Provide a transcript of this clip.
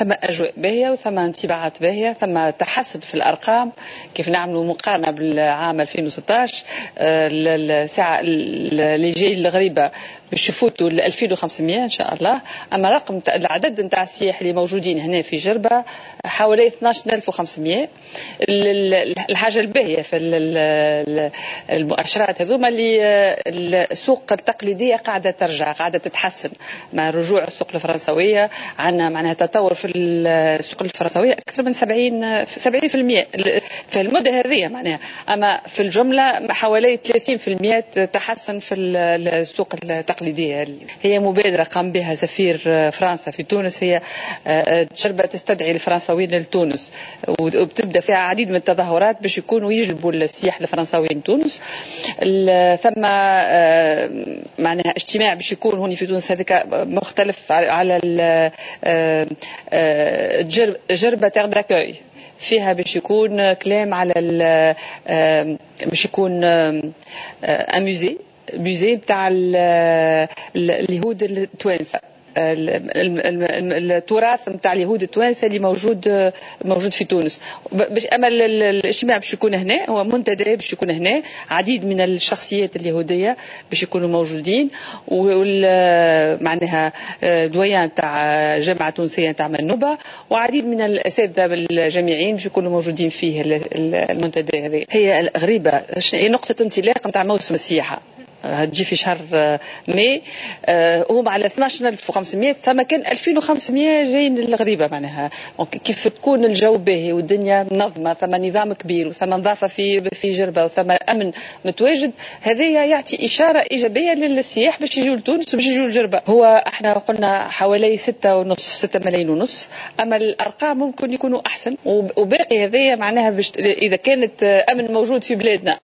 ثم أجواء باهية وثم انطباعات باهية، ثم تحسن في الأرقام. كيف نعملوا مقارنة بالعام 2016 الساعة اللي جاي الغريبة باش يفوتوا ل 2500 إن شاء الله. أما رقم العدد نتاع السياح اللي موجودين هنا في جربة حوالي 12500. الحاجة الباهية في المؤشرات هذوما اللي السوق التقليدية قاعدة ترجع، قاعدة تتحسن مع رجوع السوق الفرنسوية. عندنا معناها تطور في السوق الفرنسوية أكثر من 70% في المدة هذه معناها. أما في الجملة حوالي 30% تحسن في السوق التقليدية. هي مبادرة قام بها سفير فرنسا في تونس، هي جربة تستدعي الفرنساويين لتونس، وبتبدأ فيها عديد من التظاهرات باش يكونوا يجلبوا السياح الفرنساويين لتونس. ثم معناها اجتماع باش يكون هوني في تونس هذاك مختلف على جربة تيغ داكوي، فيها باش يكون كلام على باش يكون ميوزي بتاع اليهود التوانسه، التراث نتاع اليهود التوانسه اللي موجود في تونس. اما الاجتماع باش يكون هنا، هو منتدى باش يكون هنا، عديد من الشخصيات اليهوديه باش يكونوا موجودين، معناها دويان تاع جامعه تونسيه تاع منوبه، وعديد من الاساتذه الجامعيين باش يكونوا موجودين فيه المنتدى هذه. هي غريبه، هي نقطه انطلاق نتاع موسم السياحه هتجي في شهر ماي. هم على 12500، ثم كان 2500 جايين الغريبة معناها. كيف تكون الجو باهي والدنيا منظمة، ثم نظام كبير وثم نظافة في جربة وثم أمن متواجد، هذا يعطي إشارة إيجابية للسياح باش يجوا لتونس وباش يجوا لجربة. هو احنا قلنا حوالي 6 ملايين ونص، أما الأرقام ممكن يكونوا أحسن، وباقي هذا معناها إذا كانت أمن موجود في بلادنا